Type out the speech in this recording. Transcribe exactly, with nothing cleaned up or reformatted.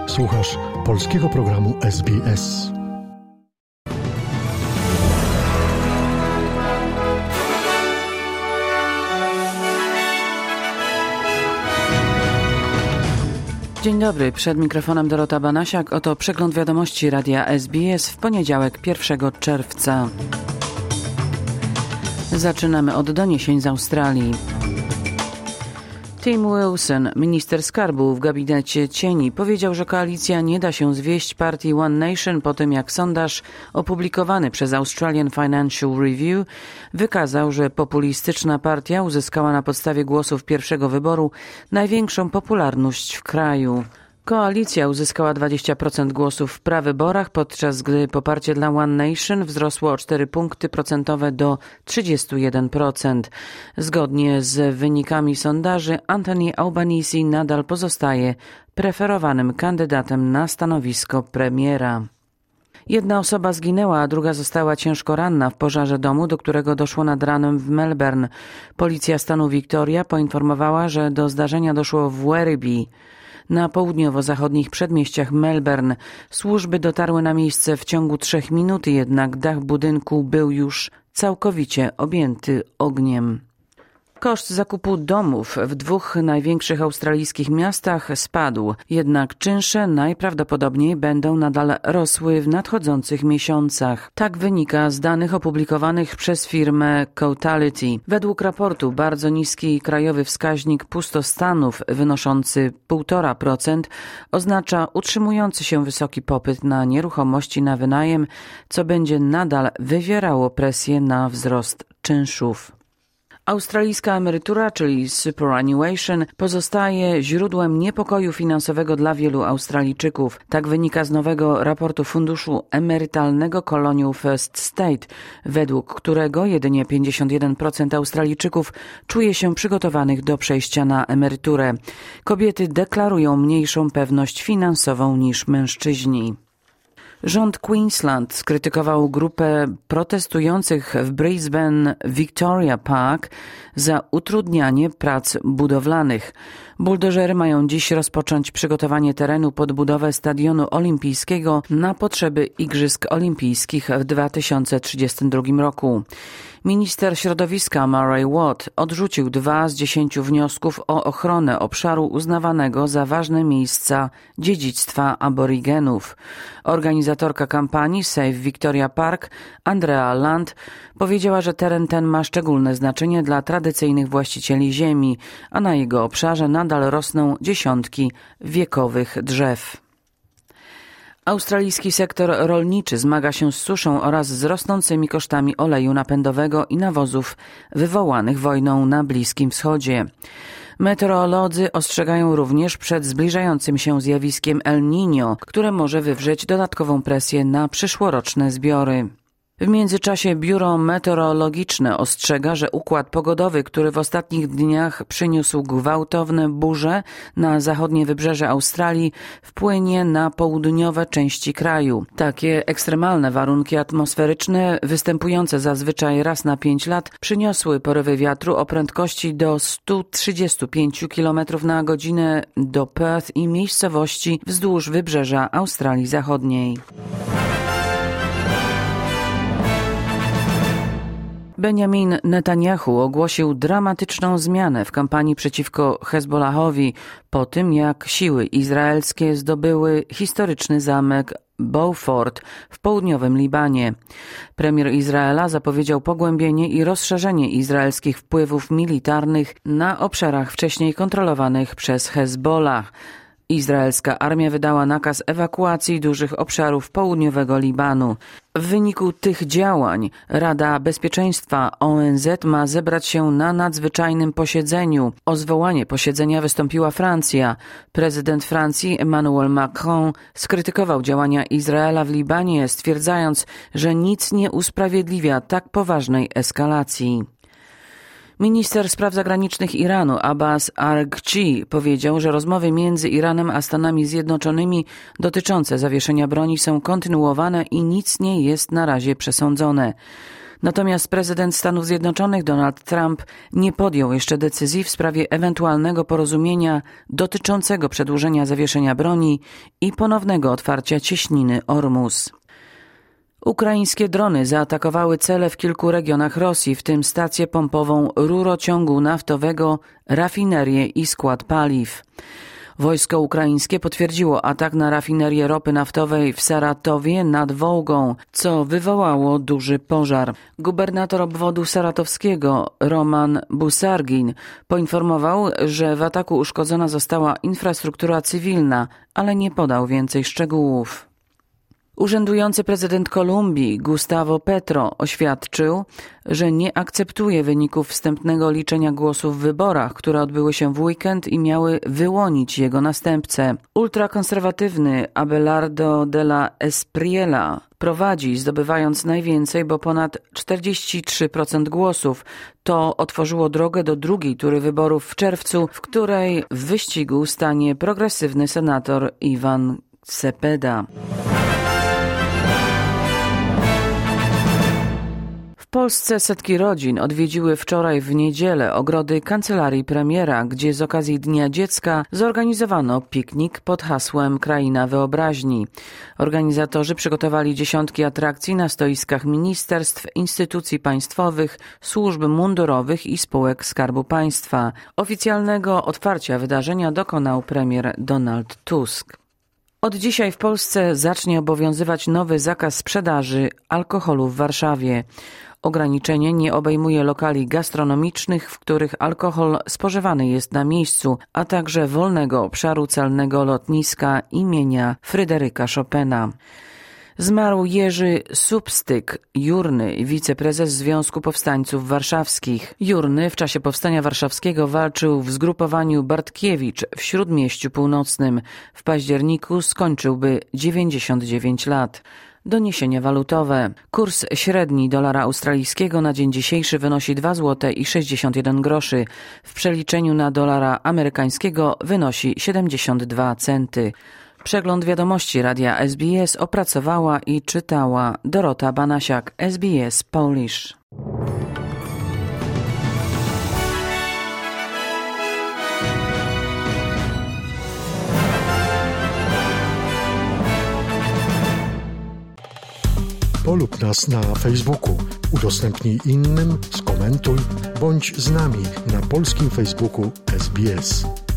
Słuchasz polskiego programu S B S. Dzień dobry, przed mikrofonem Dorota Banasiak. Oto przegląd wiadomości radia S B S w poniedziałek pierwszego czerwca. Zaczynamy od doniesień z Australii. Tim Wilson, minister skarbu w gabinecie cieni, powiedział, że koalicja nie da się zwieść partii One Nation po tym, jak sondaż opublikowany przez Australian Financial Review wykazał, że populistyczna partia uzyskała na podstawie głosów pierwszego wyboru największą popularność w kraju. Koalicja uzyskała dwadzieścia procent głosów w prawyborach, podczas gdy poparcie dla One Nation wzrosło o cztery punkty procentowe do trzydzieści jeden procent. Zgodnie z wynikami sondaży Anthony Albanese nadal pozostaje preferowanym kandydatem na stanowisko premiera. Jedna osoba zginęła, a druga została ciężko ranna w pożarze domu, do którego doszło nad ranem w Melbourne. Policja stanu Victoria poinformowała, że do zdarzenia doszło w Werribee, na południowo-zachodnich przedmieściach Melbourne. Służby dotarły na miejsce w ciągu trzech minut, jednak dach budynku był już całkowicie objęty ogniem. Koszt zakupu domów w dwóch największych australijskich miastach spadł, jednak czynsze najprawdopodobniej będą nadal rosły w nadchodzących miesiącach. Tak wynika z danych opublikowanych przez firmę Cotality. Według raportu bardzo niski krajowy wskaźnik pustostanów wynoszący półtora procent oznacza utrzymujący się wysoki popyt na nieruchomości na wynajem, co będzie nadal wywierało presję na wzrost czynszów. Australijska emerytura, czyli superannuation, pozostaje źródłem niepokoju finansowego dla wielu Australijczyków. Tak wynika z nowego raportu funduszu emerytalnego Colonial First State, według którego jedynie pięćdziesiąt jeden procent Australijczyków czuje się przygotowanych do przejścia na emeryturę. Kobiety deklarują mniejszą pewność finansową niż mężczyźni. Rząd Queensland skrytykował grupę protestujących w Brisbane Victoria Park za utrudnianie prac budowlanych. Buldożery mają dziś rozpocząć przygotowanie terenu pod budowę stadionu olimpijskiego na potrzeby Igrzysk Olimpijskich w dwa tysiące trzydziestym drugim roku. Minister środowiska Murray Watt odrzucił dwa z dziesięciu wniosków o ochronę obszaru uznawanego za ważne miejsca dziedzictwa aborygenów. Organizatorka kampanii Save Victoria Park, Andrea Land, powiedziała, że teren ten ma szczególne znaczenie dla tradycyjnych właścicieli ziemi, a na jego obszarze nadal rosną dziesiątki wiekowych drzew. Australijski sektor rolniczy zmaga się z suszą oraz z rosnącymi kosztami oleju napędowego i nawozów wywołanych wojną na Bliskim Wschodzie. Meteorolodzy ostrzegają również przed zbliżającym się zjawiskiem El Niño, które może wywrzeć dodatkową presję na przyszłoroczne zbiory. W międzyczasie biuro meteorologiczne ostrzega, że układ pogodowy, który w ostatnich dniach przyniósł gwałtowne burze na zachodnie wybrzeże Australii, wpłynie na południowe części kraju. Takie ekstremalne warunki atmosferyczne, występujące zazwyczaj raz na pięć lat, przyniosły porywy wiatru o prędkości do sto trzydzieści pięć kilometrów na godzinę do Perth i miejscowości wzdłuż wybrzeża Australii Zachodniej. Benjamin Netanyahu ogłosił dramatyczną zmianę w kampanii przeciwko Hezbollahowi po tym, jak siły izraelskie zdobyły historyczny zamek Beaufort w południowym Libanie. Premier Izraela zapowiedział pogłębienie i rozszerzenie izraelskich wpływów militarnych na obszarach wcześniej kontrolowanych przez Hezbollah. Izraelska armia wydała nakaz ewakuacji dużych obszarów południowego Libanu. W wyniku tych działań Rada Bezpieczeństwa O N Z ma zebrać się na nadzwyczajnym posiedzeniu. O zwołanie posiedzenia wystąpiła Francja. Prezydent Francji Emmanuel Macron skrytykował działania Izraela w Libanie, stwierdzając, że nic nie usprawiedliwia tak poważnej eskalacji. Minister spraw zagranicznych Iranu Abbas Araghchi powiedział, że rozmowy między Iranem a Stanami Zjednoczonymi dotyczące zawieszenia broni są kontynuowane i nic nie jest na razie przesądzone. Natomiast prezydent Stanów Zjednoczonych Donald Trump nie podjął jeszcze decyzji w sprawie ewentualnego porozumienia dotyczącego przedłużenia zawieszenia broni i ponownego otwarcia cieśniny Ormus. Ukraińskie drony zaatakowały cele w kilku regionach Rosji, w tym stację pompową rurociągu naftowego, rafinerię i skład paliw. Wojsko ukraińskie potwierdziło atak na rafinerię ropy naftowej w Saratowie nad Wołgą, co wywołało duży pożar. Gubernator obwodu saratowskiego Roman Busargin poinformował, że w ataku uszkodzona została infrastruktura cywilna, ale nie podał więcej szczegółów. Urzędujący prezydent Kolumbii Gustavo Petro oświadczył, że nie akceptuje wyników wstępnego liczenia głosów w wyborach, które odbyły się w weekend i miały wyłonić jego następcę. Ultrakonserwatywny Abelardo de la Espriella prowadzi, zdobywając najwięcej, bo ponad czterdzieści trzy procent głosów. To otworzyło drogę do drugiej tury wyborów w czerwcu, w której w wyścigu stanie progresywny senator Ivan Cepeda. W Polsce setki rodzin odwiedziły wczoraj w niedzielę ogrody kancelarii premiera, gdzie z okazji Dnia Dziecka zorganizowano piknik pod hasłem Kraina Wyobraźni. Organizatorzy przygotowali dziesiątki atrakcji na stoiskach ministerstw, instytucji państwowych, służb mundurowych i spółek Skarbu Państwa. Oficjalnego otwarcia wydarzenia dokonał premier Donald Tusk. Od dzisiaj w Polsce zacznie obowiązywać nowy zakaz sprzedaży alkoholu w Warszawie. Ograniczenie nie obejmuje lokali gastronomicznych, w których alkohol spożywany jest na miejscu, a także wolnego obszaru celnego lotniska imienia Fryderyka Chopina. Zmarł Jerzy Substyk, Jurny, wiceprezes Związku Powstańców Warszawskich. Jurny w czasie Powstania Warszawskiego walczył w zgrupowaniu Bartkiewicz w Śródmieściu Północnym. W październiku skończyłby dziewięćdziesiąt dziewięć lat. Doniesienia walutowe. Kurs średni dolara australijskiego na dzień dzisiejszy wynosi dwa złote i sześćdziesiąt jeden groszy. W przeliczeniu na dolara amerykańskiego wynosi siedemdziesiąt dwa centy. Przegląd wiadomości Radia S B S opracowała i czytała Dorota Banasiak, S B S Polish. Polub nas na Facebooku, udostępnij innym, skomentuj, bądź z nami na polskim Facebooku S B S.